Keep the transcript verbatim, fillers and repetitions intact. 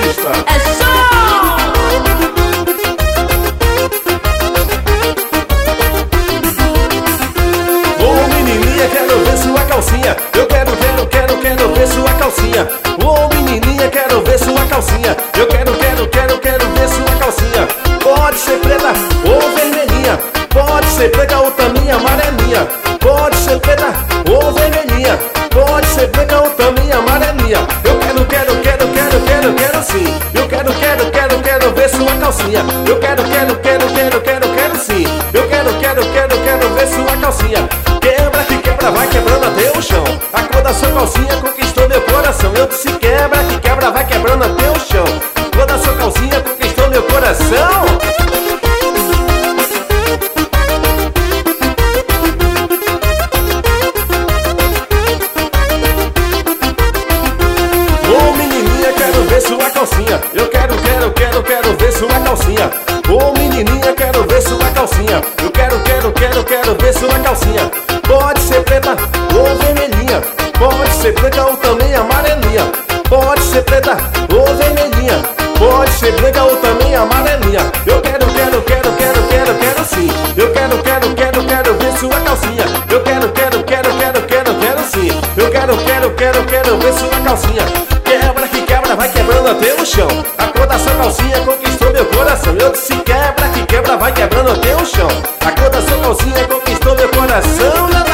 festa. É show! Ô menininha, quero ver sua calcinha. Eu quero, quero, quero, quero ver sua calcinha. Ô menininha, quero ver sua calcinha. Eu quero, quero, quero, quero ver sua calcinha. Pode ser preta ou vermelhinha, pode ser preta ou também amarelinha. Pode ser preta ou vermelhinha, pode ser preta ou também amarelinha. Eu quero, quero, quero, quero, quero, quero sim. Eu quero, quero, quero, quero ver sua calcinha. Eu quero, quero, quero, quero, quero, quero sim. Eu quero, quero, quero, quero ver sua calcinha. Quebra que quebra, vai quebrando até o chão. A cor da sua calcinha conquistou meu coração. Eu disse quebra que quebra, vai quebrando até o chão. A cor da sua calcinha conquistou meu coração. Ô menininha, quero ver sua calcinha. Eu quero, quero, quero, quero ver sua calcinha. Ô menininha, quero ver sua calcinha. Eu quero, quero, quero, quero ver sua calcinha. Pode ser preta ou vermelhinha, pode ser preta ou também amarelinha. Pode ser preta ou vermelhinha, pode ser branca ou também amarelinha. Eu quero, quero, quero, quero, quero, quero sim. Eu quero, quero, quero, quero ver sua calcinha. Eu quero, quero, quero, quero, quero, quero sim. Eu quero, quero, quero, quero ver sua calcinha. Quebra que quebra, vai quebrando até o chão. A cor da sua calcinha conquistou meu coração. Eu disse quebra que quebra, vai quebrando até o chão. A cor da sua calcinha conquistou meu coração.